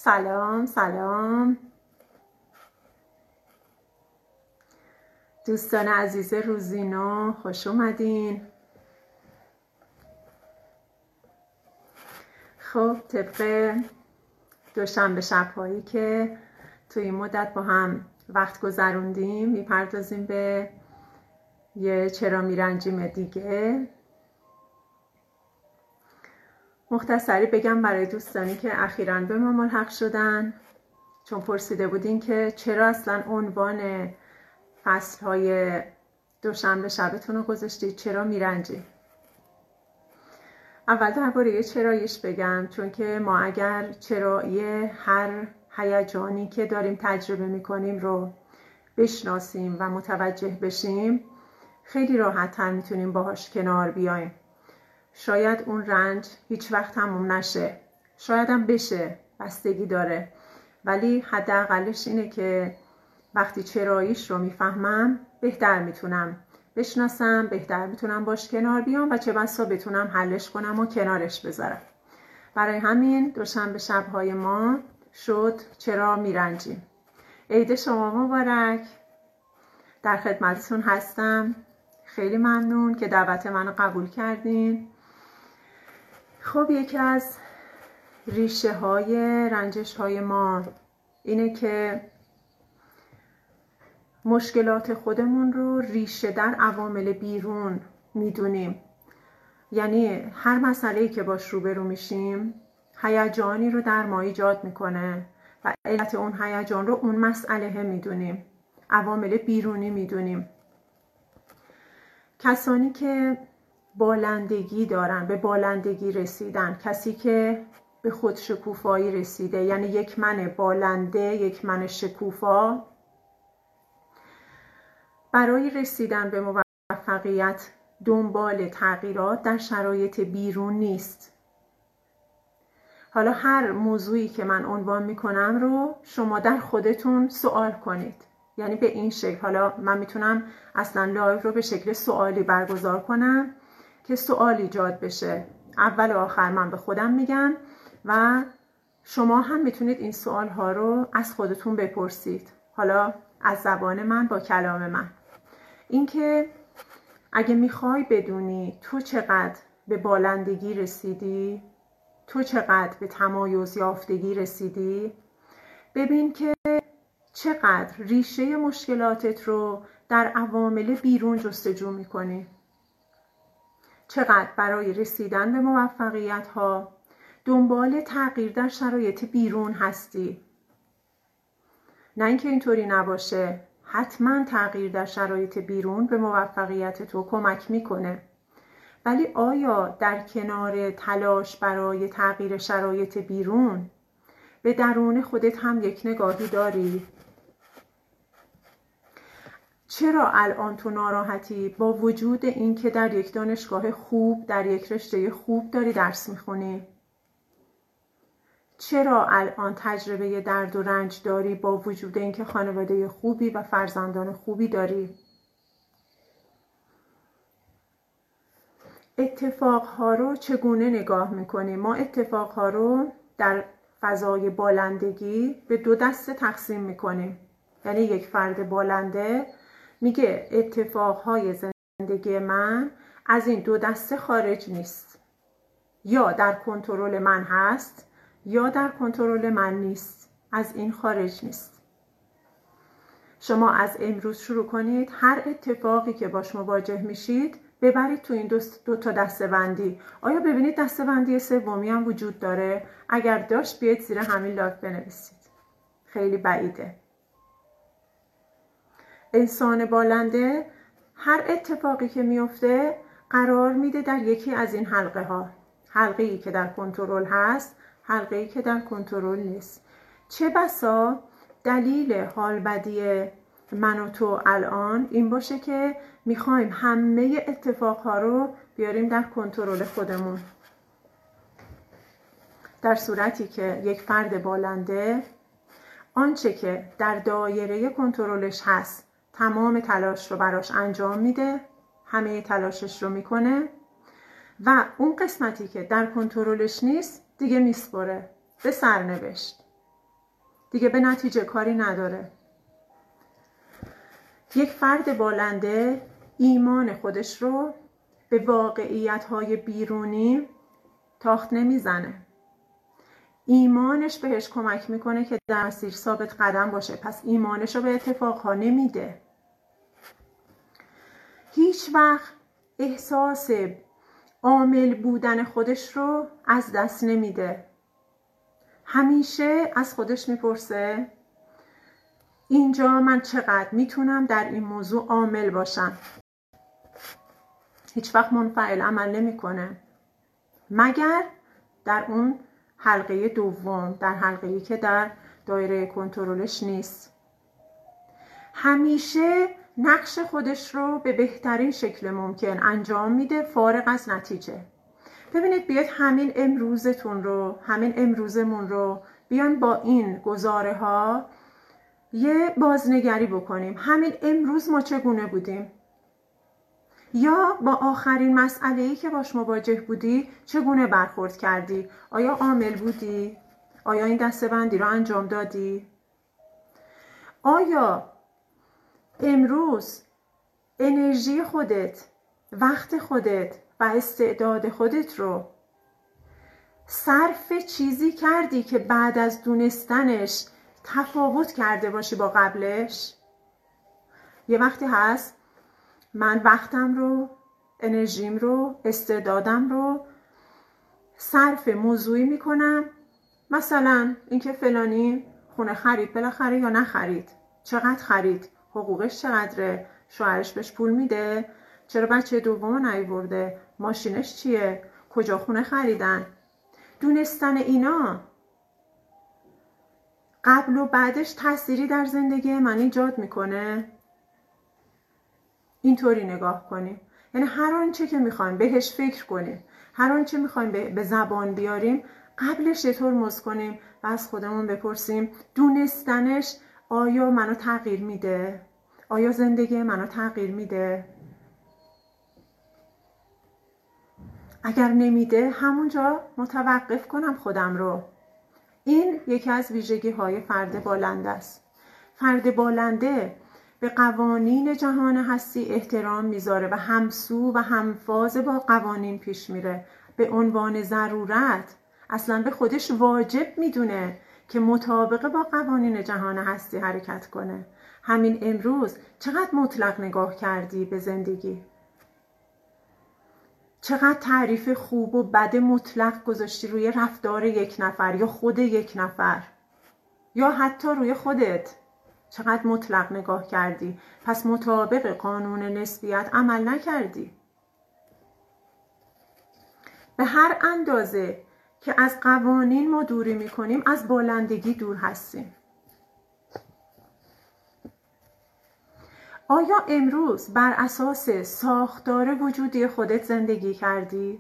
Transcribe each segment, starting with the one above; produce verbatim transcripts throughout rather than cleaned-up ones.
سلام سلام دوستان عزیز روزینو، خوش اومدین. خب طبق دوشنبه شب‌هایی که توی این مدت با هم وقت گذروندیم میپردازیم به یه چرا میرنجیم دیگه. مختصری بگم برای دوستانی که اخیراً به ما ملحق شدن، چون پرسیده بودین که چرا اصلا عنوان فصل‌های دوشنبه شبتون رو گذاشتید چرا میرنجیم. اول درباره چراییش بگم، چون که ما اگر چرایی هر هیجانی که داریم تجربه میکنیم رو بشناسیم و متوجه بشیم، خیلی راحت‌تر میتونیم باهاش کنار بیایم. شاید اون رنج هیچ وقت تموم نشه، شاید هم بشه، بستگی داره، ولی حداقلش اینه که وقتی چراییش رو میفهمم بهتر میتونم بشناسم، بهتر میتونم باش کنار بیام و چه بسا بتونم حلش کنم و کنارش بذارم. برای همین دوشنبه شب‌های ما شد چرا میرنجیم. عید شما مبارک. در خدمتتون هستم. خیلی ممنون که دعوت منو قبول کردین. خب یکی از ریشه های رنجش های ما اینه که مشکلات خودمون رو ریشه در عوامل بیرون میدونیم. یعنی هر مسئله‌ای که باش روبرو میشیم هیجانی رو در ما ایجاد میکنه و علت اون هیجان رو اون مسئله میدونیم، عوامل بیرونی میدونیم. کسانی که بالندگی دارن، به بالندگی رسیدن، کسی که به خود شکوفایی رسیده، یعنی یک من بالنده، یک من شکوفا، برای رسیدن به موفقیت دنبال تغییرات در شرایط بیرون نیست. حالا هر موضوعی که من عنوان میکنم رو شما در خودتون سوال کنید. یعنی به این شکل، حالا من میتونم اصلا لایو رو به شکل سوالی برگزار کنم که سوال ایجاد بشه. اول و آخر من به خودم میگم و شما هم میتونید این سوال ها رو از خودتون بپرسید، حالا از زبان من با کلام من. اینکه اگه میخوای بدونی تو چقدر به بالندگی رسیدی، تو چقدر به تمایز یافتگی رسیدی، ببین که چقدر ریشه مشکلاتت رو در عوامل بیرون جستجو میکنی. چقدر برای رسیدن به موفقیت ها دنبال تغییر در شرایط بیرون هستی. نه اینکه اینطوری نباشه، حتما تغییر در شرایط بیرون به موفقیت تو کمک میکنه، ولی آیا در کنار تلاش برای تغییر شرایط بیرون به درون خودت هم یک نگاهی داری؟ چرا الان تو ناراحتی با وجود این که در یک دانشگاه خوب، در یک رشته خوب داری درس میخونی؟ چرا الان تجربه درد و رنج داری با وجود این که خانواده خوبی و فرزندان خوبی داری؟ اتفاقها رو چگونه نگاه میکنی؟ ما اتفاقها رو در فضای بالندگی به دو دسته تقسیم میکنیم. یعنی یک فرد بالنده میگه اتفاقهای زندگی من از این دو دسته خارج نیست، یا در کنترل من هست یا در کنترل من نیست، از این خارج نیست. شما از امروز شروع کنید هر اتفاقی که باش مواجه میشید ببرید تو این دو, دو تا دسته بندی. آیا ببینید دسته بندی سومی هم وجود داره؟ اگر داشت بیاید زیر همین لایو بنویسید. خیلی بعیده. انسان بالنده هر اتفاقی که میفته قرار میده در یکی از این حلقه ها. حلقه ای که در کنترل هست، حلقه ای که در کنترل نیست. چه بسا دلیل حال بدی من و تو الان این باشه که میخوایم همه اتفاقها رو بیاریم در کنترل خودمون، در صورتی که یک فرد بالنده آنچه که در دایره کنترلش هست تمام تلاش رو براش انجام میده، همه تلاشش رو میکنه و اون قسمتی که در کنترلش نیست دیگه میسپره به سرنوشت. دیگه به نتیجه کاری نداره. یک فرد بالنده ایمان خودش رو به واقعیت‌های بیرونی تاخت نمیزنه. ایمانش بهش کمک میکنه که در مسیر ثابت قدم باشه، پس ایمانش رو به اتفاقها نمیده. هیچ وقت احساس عامل بودن خودش رو از دست نمیده. همیشه از خودش میپرسه اینجا من چقدر میتونم در این موضوع عامل باشم. هیچ وقت منفعل عمل نمیکنه مگر در اون حلقه دوم، در حلقه‌ای که در دایره کنترلش نیست. همیشه نقش خودش رو به بهترین شکل ممکن انجام میده فارغ از نتیجه. ببینید بیاید همین امروزتون رو، همین امروزمون رو بیان با این گزاره ها یه بازنگری بکنیم. همین امروز ما چگونه بودیم؟ یا با آخرین مسئله‌ای که باش مواجه بودی چگونه برخورد کردی؟ آیا عامل بودی؟ آیا این دسته‌بندی رو انجام دادی؟ آیا امروز انرژی خودت، وقت خودت و استعداد خودت رو صرف چیزی کردی که بعد از دونستنش تفاوت کرده باشی با قبلش؟ یه وقتی هست من وقتم رو، انرژیم رو، استعدادم رو صرف موضوعی میکنم، مثلا اینکه فلانی خونه خرید بالاخره یا نخرید، چقدر خرید، حقوقش چقدره، شوهرش بهش پول میده، چرا بچه دومو نیاورده، ماشینش چیه، کجا خونه خریدن. دونستن اینا قبل و بعدش تأثیری در زندگی من ایجاد میکنه؟ اینطوری نگاه کنیم. یعنی هر آنچه که میخوایم بهش فکر کنیم، هر آنچه میخوایم به زبان بیاریم، قبلش یه ترمز کنیم و از خودمون بپرسیم دونستنش آیا منو تغییر میده؟ آیا زندگی منو تغییر میده؟ اگر نمیده همونجا متوقف کنم خودم رو. این یکی از ویژگی های فرد بالنده است. فرد بالنده به قوانین جهان هستی احترام میذاره و همسو و همفاز با قوانین پیش میره. به عنوان ضرورت اصلا به خودش واجب میدونه که مطابق با قوانین جهان هستی حرکت کنه. همین امروز چقدر مطلق نگاه کردی به زندگی؟ چقدر تعریف خوب و بد مطلق گذاشتی روی رفتار یک نفر یا خود یک نفر یا حتی روی خودت؟ چقدر مطلق نگاه کردی؟ پس مطابق قانون نسبیت عمل نکردی. به هر اندازه که از قوانین ما دوری میکنیم از بالندگی دور هستیم. آیا امروز بر اساس ساختار وجودی خودت زندگی کردی؟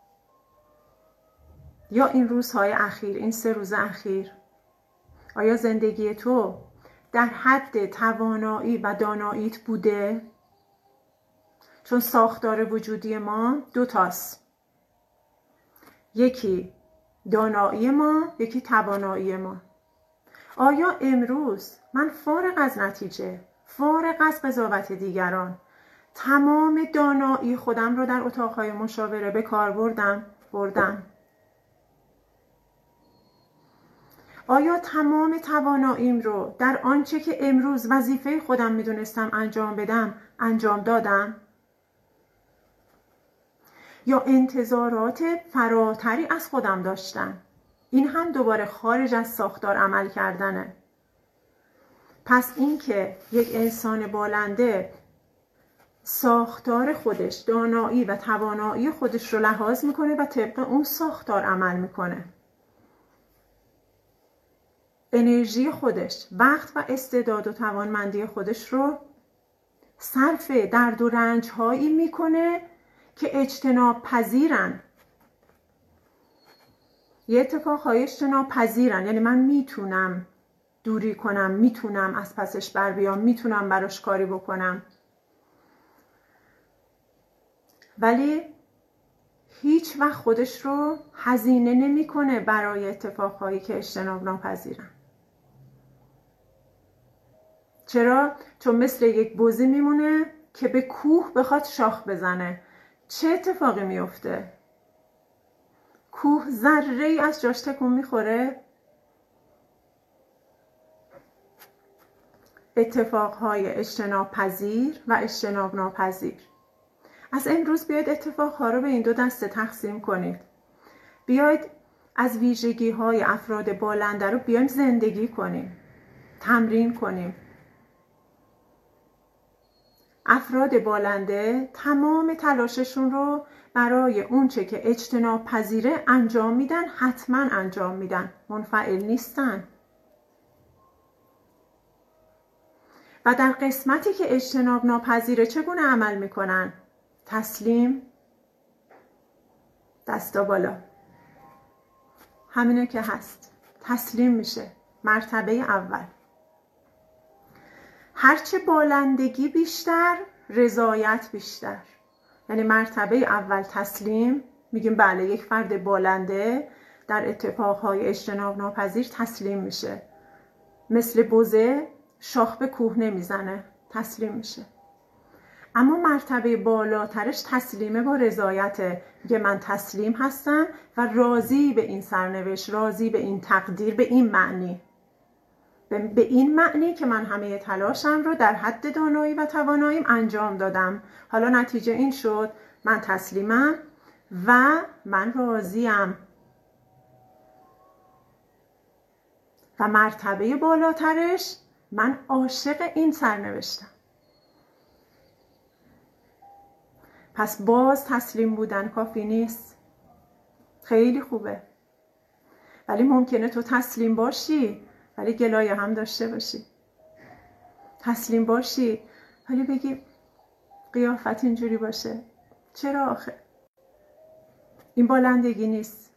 یا این روزهای اخیر، این سه روز اخیر، آیا زندگی تو در حد توانایی و داناییت بوده؟ چون ساختار وجودی ما دو تاست، یکی دانایی ما، یکی توانایی ما. آیا امروز من فارغ از نتیجه، فارغ از قضاوت دیگران، تمام دانایی خودم رو در اتاقهای مشاوره به کار بردم؟ بردم. آیا تمام تواناییم رو در آنچه که امروز وظیفه خودم میدونستم انجام بدم انجام دادم؟ یا انتظارات فراتری از خودم داشتم؟ این هم دوباره خارج از ساختار عمل کردنه. پس این که یک انسان بالنده ساختار خودش، دانایی و توانایی خودش رو لحاظ میکنه و طبق اون ساختار عمل میکنه. انرژی خودش، وقت و استعداد و توانمندی خودش رو صرف درد و رنج هایی میکنه که اجتناب پذیرن. یه اتفاق های اجتناب پذیرن، یعنی من میتونم دوری کنم، میتونم از پسش بر بیام، میتونم براش کاری بکنم، ولی هیچ وقت خودش رو هزینه نمیکنه برای اتفاقهایی که اجتناب ناپذیرن. چرا؟ چون مثل یک بزی میمونه که به کوه بخواد شاخ بزنه. چه اتفاقی میفته؟ کوه ذره ای از جاش تکون میخوره؟ اتفاقهای اجتناب پذیر و اجتناب ناپذیر. از امروز بیاید اتفاقها رو به این دو دسته تقسیم کنید. بیاید از ویژگی های افراد بالنده رو بیایم زندگی کنیم، تمرین کنیم. افراد بالنده تمام تلاششون رو برای اونچه که اجتناب پذیره انجام میدن، حتما انجام میدن، منفعل نیستن. و در قسمتی که اجتناب ناپذیره چگونه عمل میکنن؟ تسلیم، دستا بالا، همینه که هست، تسلیم میشه. مرتبه اول. هرچه بالندگی بیشتر، رضایت بیشتر. یعنی مرتبه اول تسلیم، میگیم بله یک فرد بالنده در اتفاقهای اجتناب ناپذیر تسلیم میشه. مثل بزه شاخ به کوه نمیزنه، تسلیم میشه. اما مرتبه بالاترش تسلیمه با رضایته. میگه من تسلیم هستم و راضی به این سرنوشت، راضی به این تقدیر، به این معنی. به این معنی که من همه تلاشم رو در حد دانایی و تواناییم انجام دادم. حالا نتیجه این شد من تسلیمم و من راضیم. و مرتبه بالاترش من عاشق این سرنوشتم. پس باز تسلیم بودن کافی نیست. خیلی خوبه، ولی ممکنه تو تسلیم باشی ولی گلایه هم داشته باشی. تسلیم باشی ولی بگی قیافت اینجوری باشه، چرا آخه؟ این بالندگی نیست.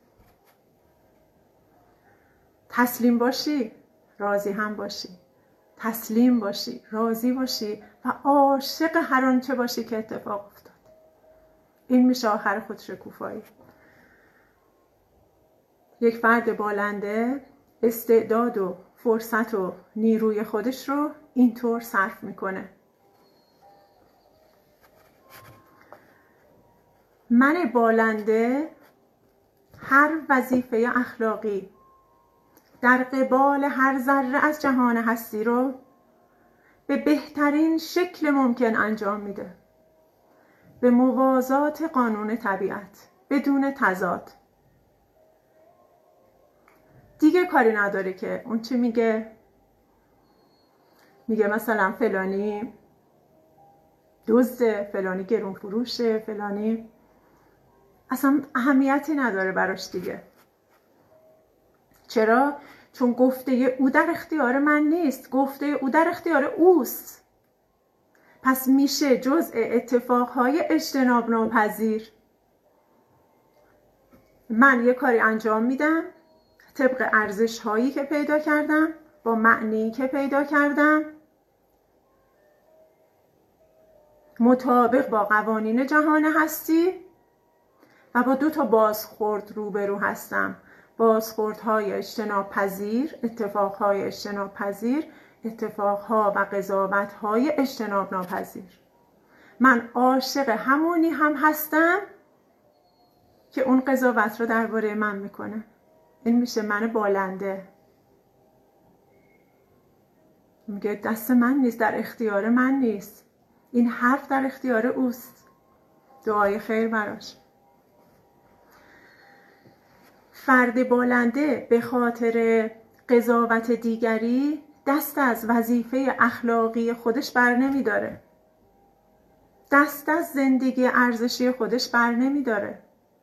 تسلیم باشی، راضی هم باشی. تسلیم باشی، راضی باشی و عاشق هر آنچه باشی که اتفاق افتاد. این میشه آخر خودشکوفایی. یک فرد بالنده استعداد و فرصت و نیروی خودش رو اینطور صرف میکنه. من بالنده هر وظیفه اخلاقی در قبال هر ذره از جهان هستی رو به بهترین شکل ممکن انجام میده، به موازات قانون طبیعت، بدون تضاد. دیگه کاری نداره که اون چی میگه میگه مثلا فلانی دزده، فلانی گرون فروشه، فلانی اصلا اهمیتی نداره براش دیگه. چرا؟ چون گفته او در اختیار من نیست، گفته او در اختیار اوست. پس میشه جزء اتفاقهای اجتناب ناپذیر. من یه کاری انجام میدم طبق ارزش هایی که پیدا کردم، با معنی که پیدا کردم، مطابق با قوانین جهان هستی و با دو تا بازخورد روبرو هستم. بازخوردهای اجتناب پذیر، اتفاقهای اجتناب پذیر، اتفاقها و قضاوتهای اجتناب ناپذیر. من عاشق همونی هم هستم که اون قضاوت رو درباره من میکنه. این میشه من بالنده. میگه دست من نیست، در اختیار من نیست، این حرف در اختیار اوست. دعای خیر براش. فرد بالنده به خاطر قضاوت دیگری دست از وظیفه اخلاقی خودش بر نمی داره. دست از زندگی ارزشی خودش بر نمی داره.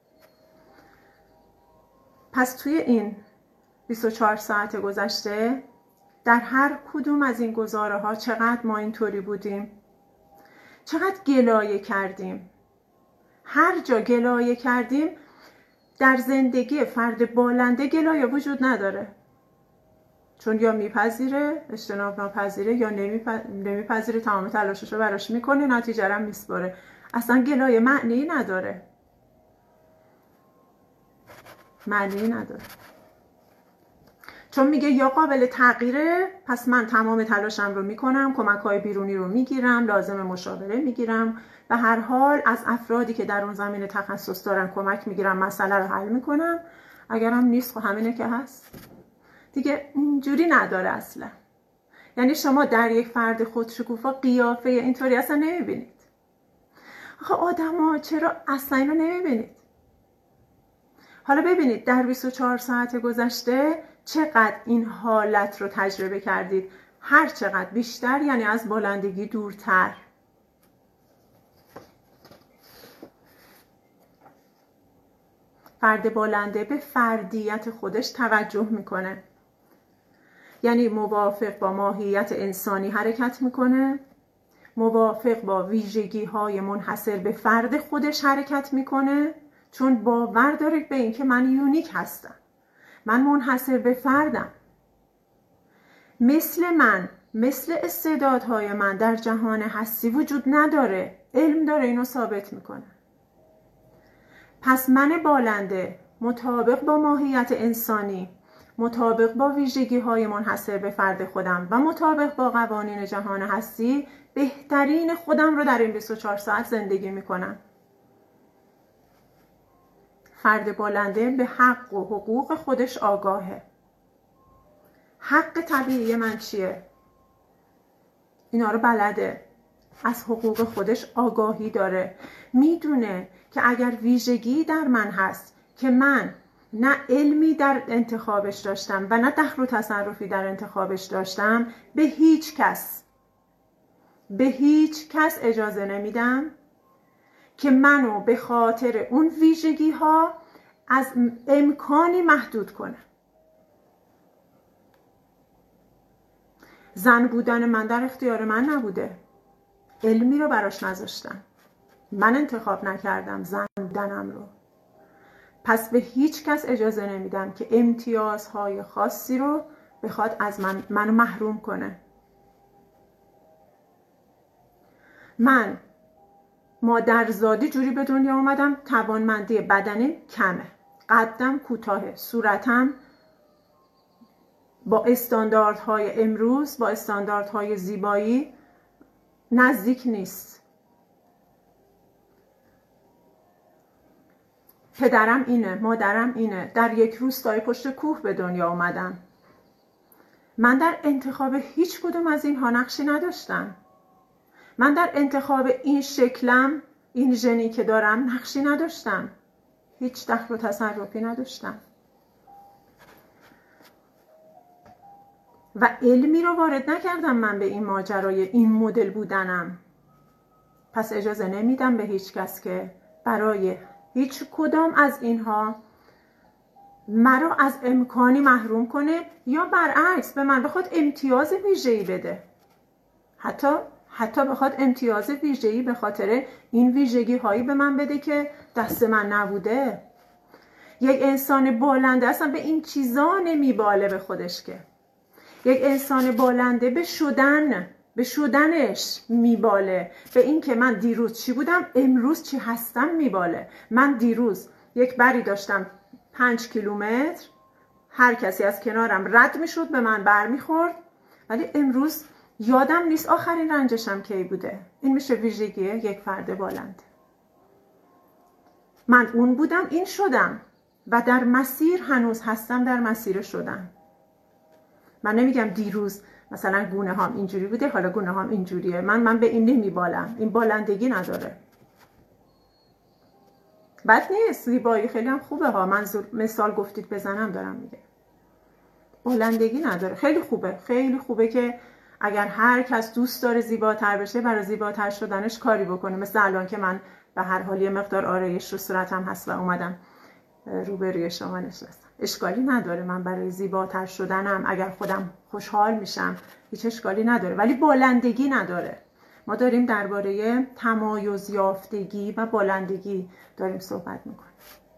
پس توی این بیست و چهار ساعت گذشته در هر کدوم از این گزاره ها چقدر ما اینطوری بودیم؟ چقدر گلایه کردیم؟ هر جا گلایه کردیم در زندگی فرد بالنده گلایه وجود نداره، چون یا میپذیره اجتناب ناپذیره یا نمیپذیره، تمام تلاشش رو براش میکنه، نتیجه رو میسپاره. اصلا گلایه معنی نداره، معنی نداره. چون میگه یا قابل تغییره، پس من تمام تلاشم رو میکنم، کمک‌های بیرونی رو میگیرم، لازم مشاوره میگیرم، به هر حال از افرادی که در اون زمینه تخصص دارن کمک میگیرم، مسئله رو حل میکنم. اگرم نیست خب همینه که هست دیگه. اینجوری نداره اصلا. یعنی شما در یک فرد خودشکوفا قیافه اینطوری اصلا نمیبینید. آخه آدما چرا اصلا اینو نمیبینید؟ حالا ببینید در بیست و چهار ساعت گذشته چقدر این حالت رو تجربه کردید. هر چقدر بیشتر یعنی از بالندگی دورتر. فرد بالنده به فردیت خودش توجه میکنه، یعنی موافق با ماهیت انسانی حرکت میکنه، موافق با ویژگی های منحصر به فرد خودش حرکت میکنه، چون باور داره به این که من یونیک هستم، من منحصر به فردم، مثل من، مثل استعدادهای من در جهان هستی وجود نداره. علم داره اینو ثابت میکنه. پس من بالنده مطابق با ماهیت انسانی، مطابق با ویژگی های منحصر به فرد خودم و مطابق با قوانین جهان هستی بهترین خودم رو در این بیست و چهار ساعت زندگی میکنم. فرد بالنده به حق و حقوق خودش آگاهه. حق طبیعی من چیه؟ اینا رو بلده. از حقوق خودش آگاهی داره. میدونه که اگر ویژگی در من هست که من نه علمی در انتخابش داشتم و نه دخل و تصرفی در انتخابش داشتم، به هیچ کس به هیچ کس اجازه نمیدم که منو به خاطر اون ویژگی ها از امکانی محدود کنه. زن بودن من در اختیار من نبوده. علمی رو براش نذاشتم. من انتخاب نکردم زن بودنم رو. پس به هیچ کس اجازه نمیدم که امتیازهای خاصی رو بخواد از من منو محروم کنه. من مادرزادی جوری به دنیا اومدم توانمندی بدنی کمه، قدم کوتاهه، صورتم با استانداردهای امروز، با استانداردهای زیبایی نزدیک نیست. پدرم اینه، مادرم اینه. در یک روستای پشت کوه به دنیا اومدم. من در انتخاب هیچ کدوم از اینها نقشی نداشتم. من در انتخاب این شکلم، این ژنی که دارم نقشی نداشتم. هیچ دخل و تصرفی نداشتم. و علمی رو وارد نکردم من به این ماجرای این مدل بودنم. پس اجازه نمیدم به هیچ کس که برای هیچ کدام از اینها مرا از امکانی محروم کنه یا برعکس به من بخواد امتیاز ویژه‌ای بده. حتی حتی بخواد امتیاز ویژه‌ای به خاطر این ویژگی هایی به من بده که دست من نبوده. یک انسان بالنده اصلا به این چیزا نمیباله به خودش که. یک انسان بالنده به شدن به شدنش میباله، به این که من دیروز چی بودم امروز چی هستم میباله. من دیروز یک بری داشتم پنج کیلومتر، هر کسی از کنارم رد میشد به من بر میخورد، ولی امروز یادم نیست آخرین رنجشم کی بوده. این میشه ویژگی یک فرد بالنده. من اون بودم این شدم و در مسیر هنوز هستم، در مسیر شدم. من نمیگم دیروز مثلا گونه هام اینجوری بوده حالا گونه هام اینجوریه. من من به این نمیبالم. این بالندگی نداره. بد نیست، زیبایی خیلی هم خوبه ها. من مثال گفتید بزنم دارم میگه. بالندگی نداره. خیلی خوبه. خیلی خوبه که اگر هر کس دوست داره زیباتر بشه برای زیباتر شدنش کاری بکنه. مثل الان که من به هر حال یه مقدار آرایش رو صورتم هست و اومدم روبروی شما نشستم. اشکالی نداره من برای زیباتر شدنم اگر خودم خوشحال میشم هیچ اشکالی نداره، ولی بالندگی نداره. ما داریم درباره تمایز یافتگی و بالندگی داریم صحبت میکنیم.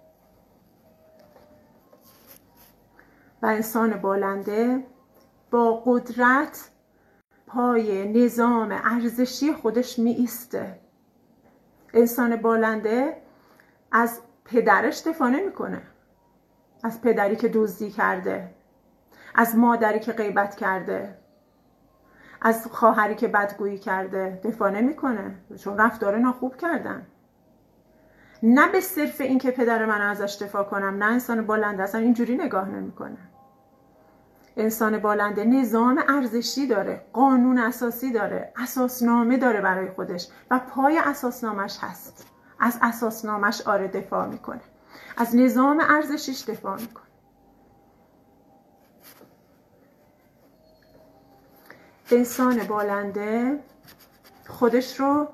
و انسان بالنده با قدرت پای نظام ارزشی خودش می ایسته. انسان بالنده از پدرش دفاع نمیکنه، از پدری که دزدی کرده، از مادری که غیبت کرده، از خواهری که بدگویی کرده دفاع نمیکنه، چون رفتار ناخوب کردن. نه به صرف این که پدر من ازش دفاع کنم. نه، انسان بالنده اصلا اینجوری نگاه نمیکنه. انسان بالنده نظام ارزشی داره، قانون اساسی داره، اساسنامه داره برای خودش و پای اساسنامش هست. از اساسنامش آره دفاع میکنه، از نظام ارزشیش دفاع میکنه. انسان بالنده خودش رو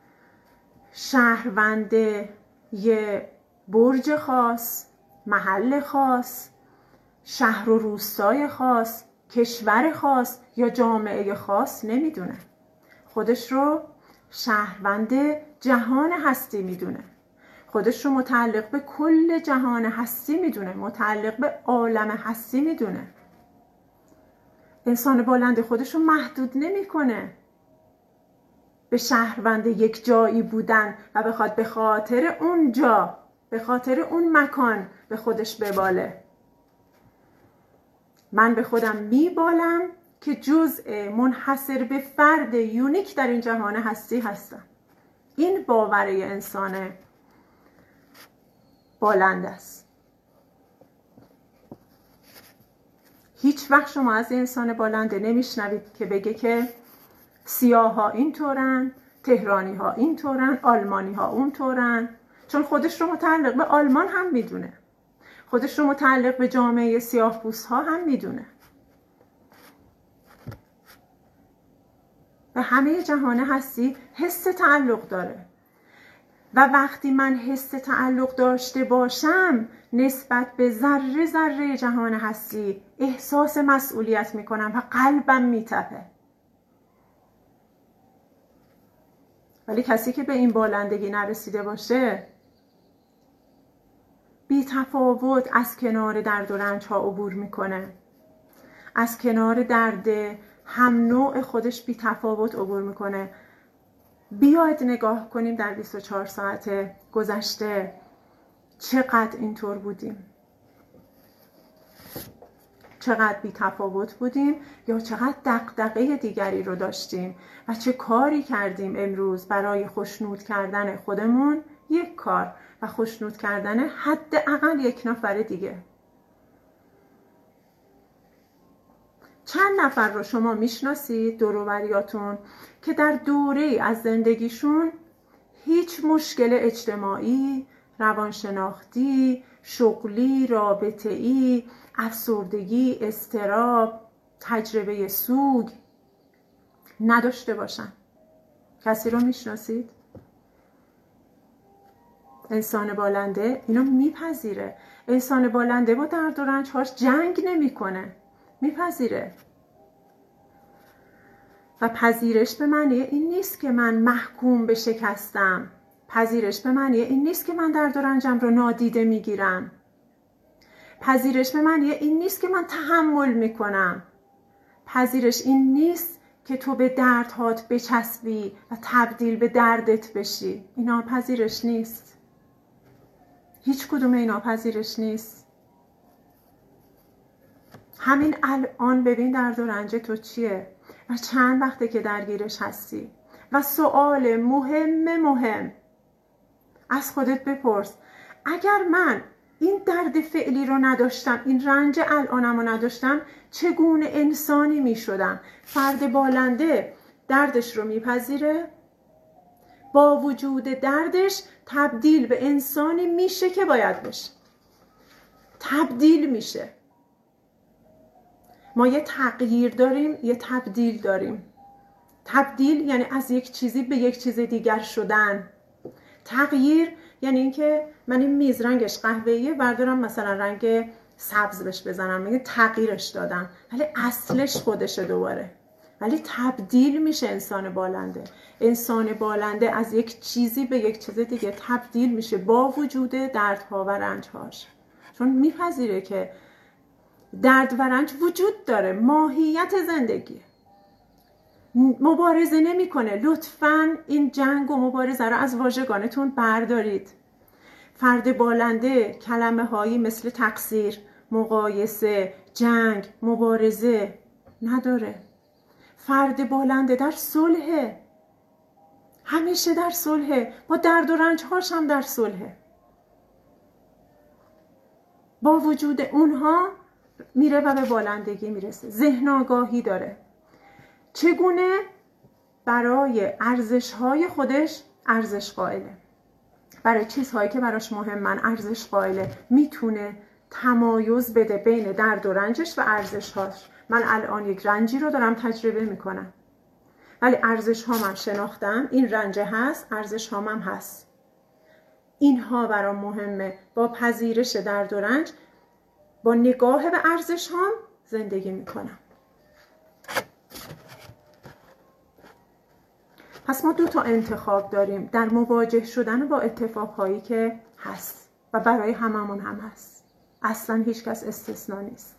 شهروند یه برج خاص، محل خاص، شهر و روستای خاص، کشور خاص یا جامعه خاص نمیدونه. خودش رو شهروند جهان هستی میدونه. خودش رو متعلق به کل جهان هستی میدونه، متعلق به عالم هستی میدونه. انسان بالنده خودش رو محدود نمیکنه به شهروند یک جایی بودن و بخواد به خاطر اون جا، به خاطر اون مکان به خودش بباله. من به خودم میبالم که جزء منحصر به فرد یونیک در این جهان هستی هستم. این باوره انسان بالنده است. هیچ وقت شما از انسان بالنده نمیشنوید که بگه که سیاه ها این طورن، تهرانی ها این طورن، آلمانی ها اون طورن. چون خودش رو متعلق به آلمان هم میدونه، خودش رو متعلق به جامعه سیاه پوست ها هم میدونه. به همه جهان هستی حس تعلق داره و وقتی من حس تعلق داشته باشم نسبت به ذره ذره جهان هستی احساس مسئولیت میکنم و قلبم میتپه. ولی کسی که به این بالندگی نرسیده باشه بی تفاوت از کنار درد و رنج ها عبور میکنه، از کنار درد هم نوع خودش بی تفاوت عبور میکنه. بیاید نگاه کنیم در بیست و چهار ساعت گذشته چقدر اینطور بودیم، چقدر بی تفاوت بودیم یا چقدر دغدغه دیگری رو داشتیم و چه کاری کردیم امروز برای خوشنود کردن خودمون یک کار و خوشنود کردن حداقل یک نفر دیگه. چند نفر رو شما میشناسید دور و بریاتون که در دوره از زندگیشون هیچ مشکل اجتماعی، روانشناختی، شغلی، رابطه‌ای، افسردگی، اضطراب، تجربه سوگ نداشته باشن؟ کسی رو میشناسید؟ انسان بالنده اینو میپذیره. انسان بالنده با درد و رنج‌هاش جنگ نمیکنه، میپذیره. و پذیرش به معنی این نیست که من محکوم به شکستم. پذیرش به معنی این نیست که من درد و رنجم رو نادیده میگیرم. پذیرش به معنی این نیست که من تحمل میکنم. پذیرش این نیست که تو به دردهات بچسبی و تبدیل به دردت بشی. اینا پذیرش نیست. هیچ کدوم اینا پذیرش نیست. همین الان ببین درد و رنج تو چیه و چند وقته که درگیرش هستی. و سوال مهم مهم از خودت بپرس، اگر من این درد فعلی رو نداشتم، این رنج الانم رو نداشتم، چگونه انسانی می شدم؟ فرد بالنده دردش رو میپذیره، با وجود دردش تبدیل به انسانی میشه که باید بشه. تبدیل میشه. ما یه تغییر داریم، یه تبدیل داریم. تبدیل یعنی از یک چیزی به یک چیز دیگر شدن. تغییر یعنی اینکه من این میز رنگش قهوه‌ایه بردارم مثلا رنگ سبز بهش بزنم، میگه تغییرش دادم، ولی اصلش خودشه دوباره. ولی تبدیل میشه انسان بالنده. انسان بالنده از یک چیزی به یک چیز دیگه تبدیل میشه با وجود دردها و رنجهاش، چون میپذیره که درد و رنج وجود داره، ماهیت زندگی. مبارزه نمیکنه. لطفاً این جنگ و مبارزه رو از واژگانتون بردارید. فرد بالنده کلمه هایی مثل تقصیر، مقایسه، جنگ، مبارزه نداره. فرد بالنده در صلحه، همیشه در صلحه، با درد و رنجهاش هم در صلحه. با وجود اونها میره و به بالندگی میرسه. ذهن آگاهی داره. چگونه؟ برای ارزش‌های خودش ارزش قائله. برای چیزهایی که براش مهمن ارزش قائله. میتونه تمایز بده بین درد و رنجش و ارزش‌هاش. من الان یک رنجی رو دارم تجربه میکنم، ولی ارزش ها من شناختم، این رنج هست، ارزش ها هم هست. اینها برام مهمه. با پذیرش درد و رنج، با نگاه به ارزش هام زندگی میکنم. پس ما دو تا انتخاب داریم در مواجه شدن با اتفاقهایی که هست و برای هممون هم هست. اصلا هیچ کس استثنا نیست.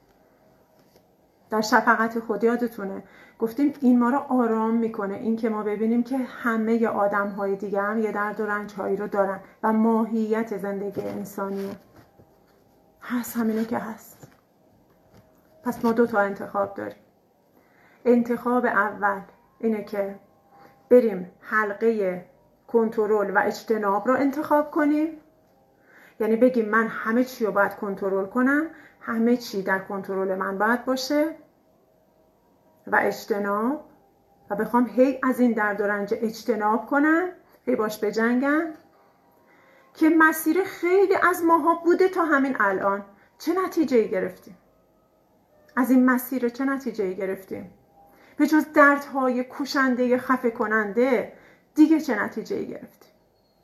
در شفقت خود یادتونه گفتیم این ما رو آرام میکنه، این که ما ببینیم که همه آدم های دیگه هم یه درد و رنج هایی رو دارن و ماهیت زندگی انسانیه هست، همینه که هست. پس ما دو تا انتخاب داریم. انتخاب اول اینه که بریم حلقه کنترل و اجتناب رو انتخاب کنیم، یعنی بگیم من همه چی رو باید کنترل کنم، همه چی در کنترل من باید باشه و اجتناب، و بخوام هی از این درد و رنج اجتناب کنم، هی باش بجنگم، که مسیر خیلی از ماها بوده تا همین الان. چه نتیجه‌ای گرفتیم؟ از این مسیر چه نتیجه‌ای گرفتیم؟ به جز دردهای کشنده خفه کننده دیگه چه نتیجه‌ای گرفتیم؟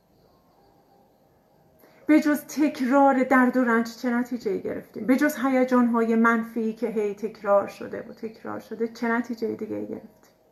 به جز تکرار درد و رنج چه نتیجه‌ای گرفتیم؟ به جز هیجان‌های منفی که هی تکرار شده و تکرار شده چه نتیجه دیگه گرفتیم؟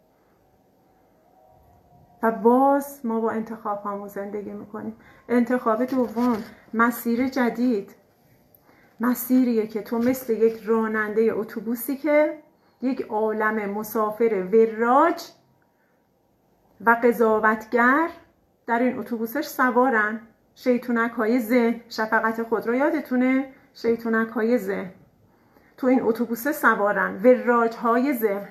و باز ما با انتخاب همون زندگی میکنیم. انتخاب دوم، مسیر جدید. مسیریه که تو مثل یک راننده اتوبوسی که یک عالم مسافر وراج و قضاوتگر در این اتوبوسش سوارن. شیطونک های ذهن، شفقت خود رو یادتونه؟ شیطونک های ذهن تو این اتوبوس سوارن، وراج های ذهن.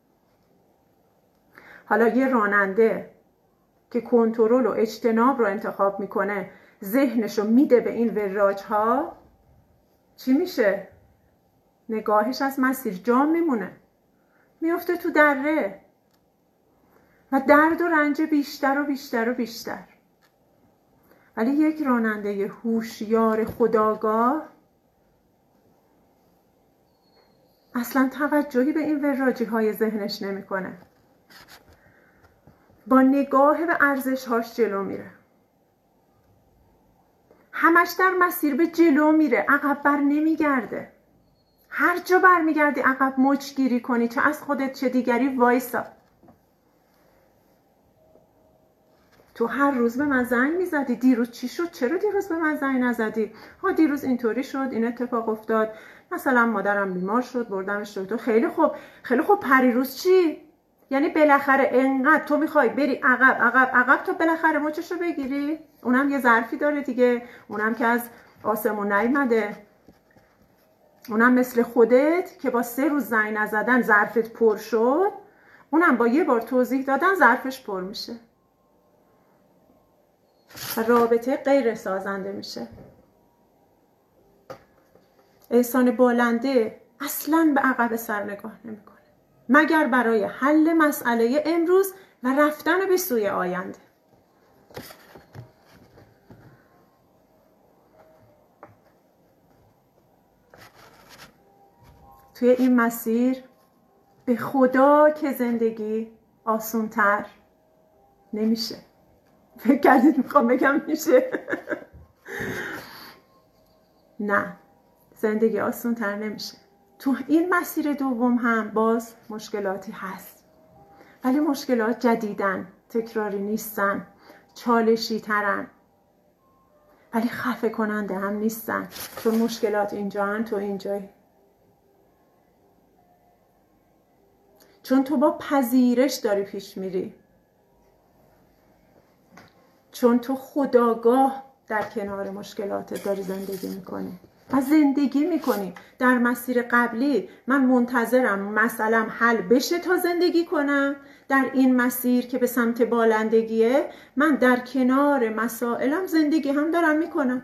حالا یه راننده که کنترل و اجتناب رو انتخاب میکنه، ذهنش رو میده به این وراج ها، چی میشه؟ نگاهش از مسیر جا میمونه، میفته تو دره و درد و رنج بیشتر و بیشتر و بیشتر. ولی یک راننده هوشیار خودآگاه اصلا توجهی به این وراجی های ذهنش نمیکنه. با نگاه به ارزش‌هاش جلو میره. همش در مسیر به جلو میره، عقب بر نمیگرده. هر جا بر میگردی عقب مچگیری کنی، چه از خودت چه دیگری، وایسا. تو هر روز به من زنگ میزدی، دیروز چی شد؟ چرا دیروز به من زنگ نزدی؟ ها دیروز اینطوری شد، این اتفاق افتاد، مثلا مادرم بیمار شد بردمش دکتر. خیلی خوب، خیلی خوب. پریروز چی؟ یعنی بالاخره انقدر تو میخوای بری عقب عقب عقب تا بالاخره مچشو بگیری؟ اونم یه ظرفی داره دیگه، اونم که از آسمون نیومده، اونم مثل خودت که با سه روز زنگ نزدن ظرفت پر شد، اونم با یه بار توضیح دادن ظرفش پر میشه و رابطه غیر سازنده میشه. انسان بالنده اصلاً به عقب سر نگاه نمیکنه مگر برای حل مسئله امروز و رفتن به سوی آینده. توی این مسیر به خدا که زندگی آسونتر نمیشه. فکر کردید میخوام بگم میشه؟ نه، زندگی آسونتر نمیشه. تو این مسیر دوم هم باز مشکلاتی هست، ولی مشکلات جدیدن، تکراری نیستن، چالشی ترن، ولی خفه کننده هم نیستن. چون مشکلات اینجا هن، تو اینجایی. چون تو با پذیرش داری پیش میری، چون تو خودآگاه در کنار مشکلاتت داری زندگی میکنی. و زندگی میکنیم. در مسیر قبلی من منتظرم مسئله‌ام حل بشه تا زندگی کنم. در این مسیر که به سمت بالندگیه من در کنار مسائلم زندگی هم دارم میکنم.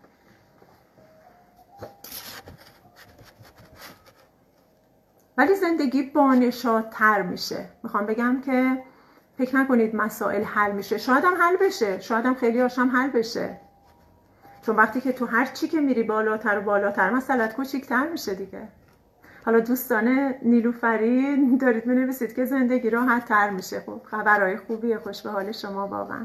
ولی زندگی بانشادتر میشه. میخوام بگم که فکر نکنید مسائل حل میشه. شاید هم حل بشه، شاید هم خیلی هاشم حل بشه، چون وقتی که تو هر چی که میری بالاتر و بالاتر مسئلت کوچیک‌تر میشه دیگه. حالا دوستان نیلوفری دارید می‌نویسید که زندگی راحت تر میشه. خب خبرهای خوبیه، خوش به حال شما واقعا.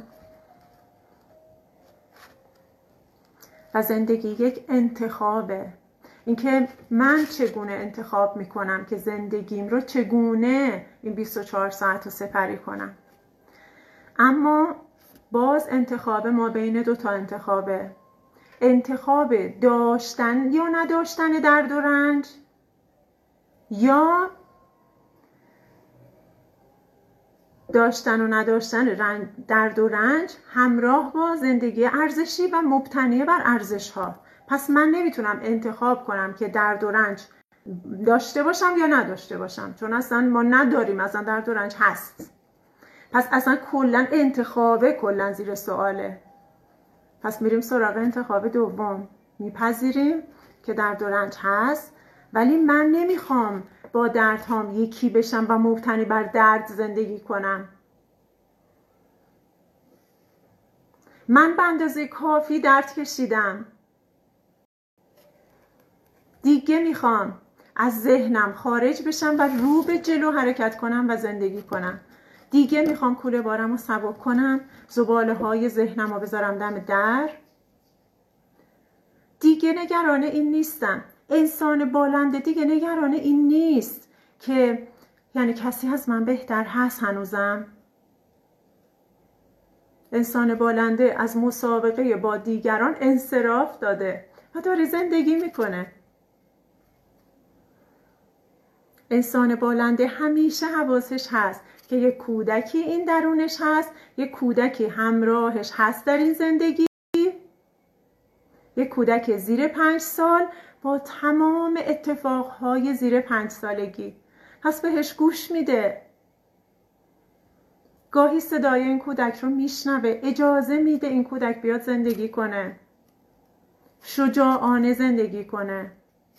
و زندگی یک انتخابه. اینکه من چگونه انتخاب میکنم که زندگیم رو چگونه این بیست و چهار ساعت رو سپری کنم. اما باز انتخاب ما بین دو تا انتخابه. انتخاب داشتن یا نداشتن درد و رنج، یا داشتن و نداشتن درد و رنج همراه با زندگی ارزشی و مبتنی بر ارزش ها. پس من نمیتونم انتخاب کنم که درد و رنج داشته باشم یا نداشته باشم، چون اصلا ما نداریم، اصلا درد و رنج هست. پس اصلا کلا انتخابه کلا زیر سواله. پس میریم سراغ انتخاب دوم، میپذیریم که درد و رنج هست، ولی من نمیخوام با دردهام یکی بشم و مبتنی بر درد زندگی کنم. من به اندازه کافی درد کشیدم، دیگه میخوام از ذهنم خارج بشم و رو به جلو حرکت کنم و زندگی کنم. دیگه میخوام کوله بارم رو سبک کنم، زباله های ذهنم رو بذارم دم در. دیگه نگران این نیستم. انسان بالنده دیگه نگران این نیست که یعنی کسی از من بهتر هست هنوزم. انسان بالنده از مسابقه با دیگران انصراف داده و داره زندگی میکنه. انسان بالنده همیشه حواسش هست که یک کودکی این درونش هست، یک کودکی همراهش هست در این زندگی، یک کودک زیر پنج سال با تمام اتفاقهای زیر پنج سالگی. پس بهش گوش میده، گاهی صدای این کودک رو میشنوه، اجازه میده این کودک بیاد زندگی کنه، شجاعانه زندگی کنه.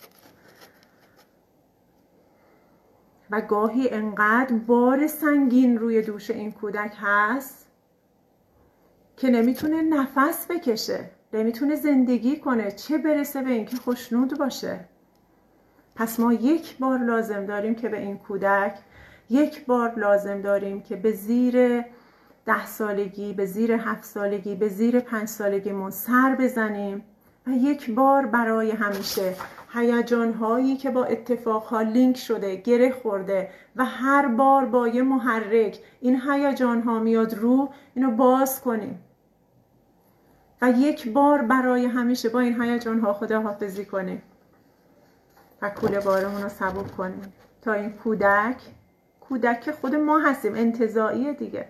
و گاهی انقدر بار سنگین روی دوش این کودک هست که نمیتونه نفس بکشه، نمیتونه زندگی کنه، چه برسه به اینکه خوشنود باشه. پس ما یک بار لازم داریم که به این کودک، یک بار لازم داریم که به زیر ده سالگی، به زیر هفت سالگی، به زیر پنج سالگیمون سر بزنیم و یک بار برای همیشه هیجان‌هایی که با اتفاقها لینک شده، گره خورده و هر بار با یه محرک این هیجان‌ها میاد رو، اینو باز کنیم و یک بار برای همیشه با این هیجان‌ها خداحافظی کنیم و کوله بارمون رو سبک کنیم تا این کودک، کودک خود ما هستیم، انتزاعیه دیگه،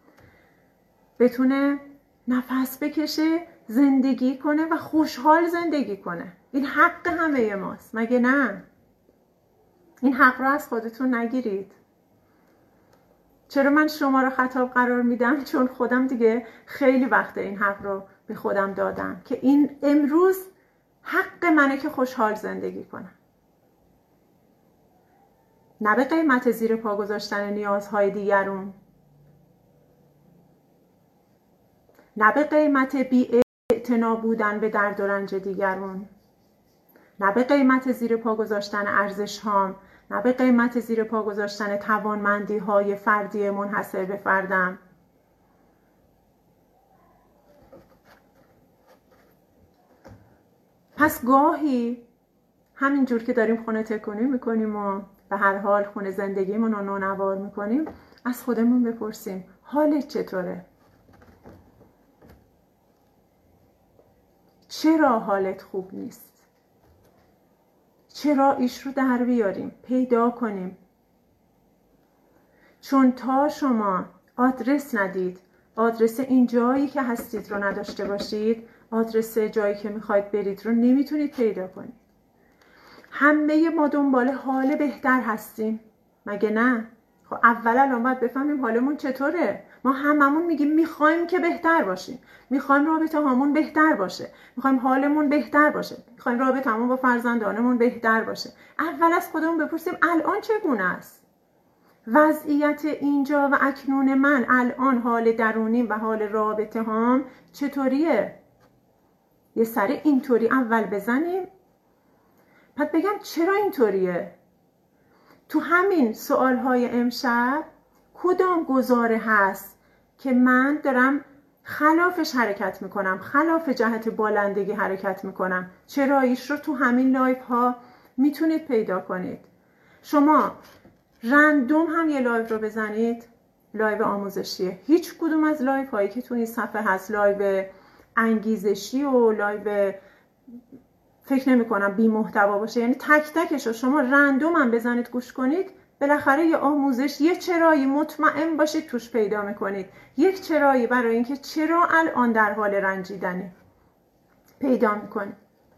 بتونه نفس بکشه، زندگی کنه و خوشحال زندگی کنه. این حق همه ماست، مگه نه؟ این حق رو از خودتون نگیرید. چرا من شما رو خطاب قرار میدم؟ چون خودم دیگه خیلی وقت این حق رو به خودم دادم که این امروز حق منه که خوشحال زندگی کنم، نه به قیمت زیر پا گذاشتن نیازهای دیگرون، نه به قیمت بی اعتنا بودن به درد و رنج دیگرون، نه به قیمت زیر پا گذاشتن ارزش هام، نه به قیمت زیر پا گذاشتن توانمندی های فردی منحصر به فردم. پس گاهی همینجور که داریم خونه تکونی میکنیم و به هر حال خونه زندگیمون رو نونوار میکنیم، از خودمون بپرسیم حالت چطوره؟ چرا حالت خوب نیست؟ چرا ایش رو در بیاریم، پیدا کنیم. چون تا شما آدرس ندید، آدرس این جایی که هستید رو نداشته باشید، آدرس جایی که میخواید برید رو نمیتونید پیدا کنید. همه ما دنبال حال بهتر هستیم، مگه نه؟ خب اول الان باید بفهمیم حالمون چطوره. ما هممون میگیم میخوایم که بهتر باشیم، میخوایم رابطه هامون بهتر باشه، میخوایم حالمون بهتر باشه، میخوایم رابطه همون با فرزندانمون بهتر باشه. اول از خودمون بپرسیم الان چگونه است؟ وضعیت اینجا و اکنون من الان، حال درونیم و حال رابطه هام چطوریه؟ یه سر اینطوری اول بزنیم، بعد بگم چرا اینطوریه؟ تو همین سوالهای امشب کدام گزاره هست که من دارم خلافش حرکت میکنم، خلاف جهت بالندگی حرکت میکنم؟ چراییش رو تو همین لایف ها میتونید پیدا کنید. شما رندوم هم یه لایو رو بزنید، لایو آموزشیه، هیچ کدوم از لایو هایی که تو این صفحه هست لایو انگیزشی و لایو فکر نمی کنم بی محتوا باشه، یعنی تک تکش رو شما رندوم هم بزنید گوش کنید، بالاخره یه آموزش، یه چرایی مطمئن باشید توش پیدا میکنید. یک چرایی برای اینکه چرا الان در حال رنجیدنی پیدا میکنید.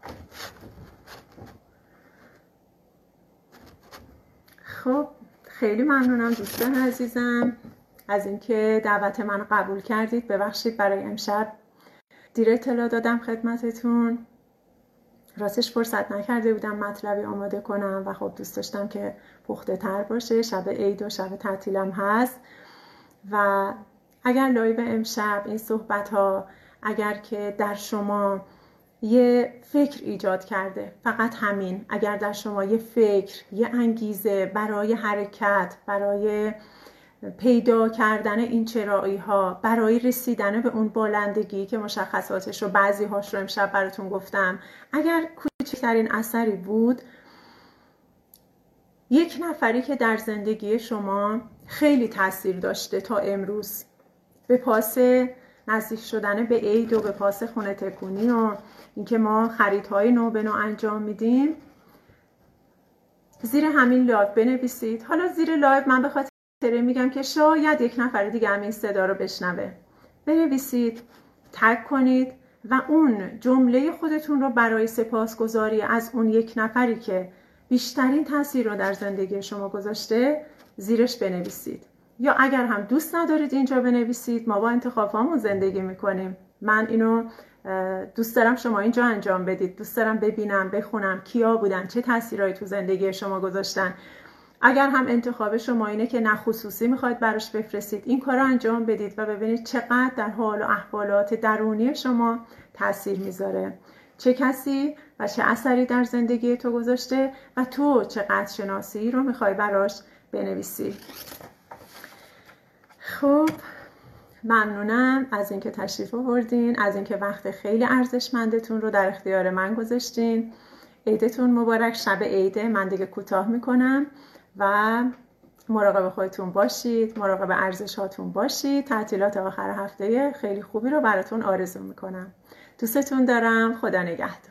خب خیلی ممنونم دوستان عزیزم از اینکه دعوت من قبول کردید. ببخشید برای امشب دیر اطلاع دادم خدمتتون، راستش فرصت نکرده بودم مطلبی آماده کنم و خب دوست داشتم که پخته تر باشه. شب عید و شب تعطیلم هست و اگر لایو امشب این صحبت ها اگر که در شما یه فکر ایجاد کرده، فقط همین، اگر در شما یه فکر، یه انگیزه برای حرکت، برای پیدا کردن این چرایی ها، برای رسیدن به اون بالندگی که مشخصاتش رو بعضی هاش رو امشب براتون گفتم، اگر کوچکترین اثری بود، یک نفری که در زندگی شما خیلی تاثیر داشته تا امروز، به پاس نزدیک شدن به عید و به پاس خونه تکونی و اینکه ما خریدهای نو به نو انجام میدیم، زیر همین لایو بنویسید. حالا زیر لایو من به خاطر میگم که شاید یک نفر دیگه همین صدا رو بشنوه، بنویسید، تگ کنید و اون جمله خودتون رو برای سپاسگزاری از اون یک نفری که بیشترین تاثیر رو در زندگی شما گذاشته زیرش بنویسید. یا اگر هم دوست ندارید اینجا بنویسید، ما با انتخابامون زندگی میکنیم. من اینو دوست دارم شما اینجا انجام بدید، دوست دارم ببینم، بخونم کیا بودن، چه تاثیرایی تو زندگی شما گذاشتن. اگر هم انتخاب شما اینه که نه خصوصی میخواید براش بفرستید، این کار رو انجام بدید و ببینید چقدر در حال و احوالات درونی شما تاثیر میذاره، چه کسی و چه اثری در زندگی تو گذاشته و تو چقدر شناسی رو میخوای براش بنویسی. خب ممنونم از اینکه تشریف آوردین، از اینکه وقت خیلی ارزشمندتون رو در اختیار من گذاشتین. عیدتون مبارک. شب عیده، من دیگه کوتاه میکنم و مراقب خودتون باشید، مراقب ارزش هاتون باشید. تعطیلات آخر هفته خیلی خوبی رو براتون آرزو میکنم. دوستتون دارم. خدا نگهدار.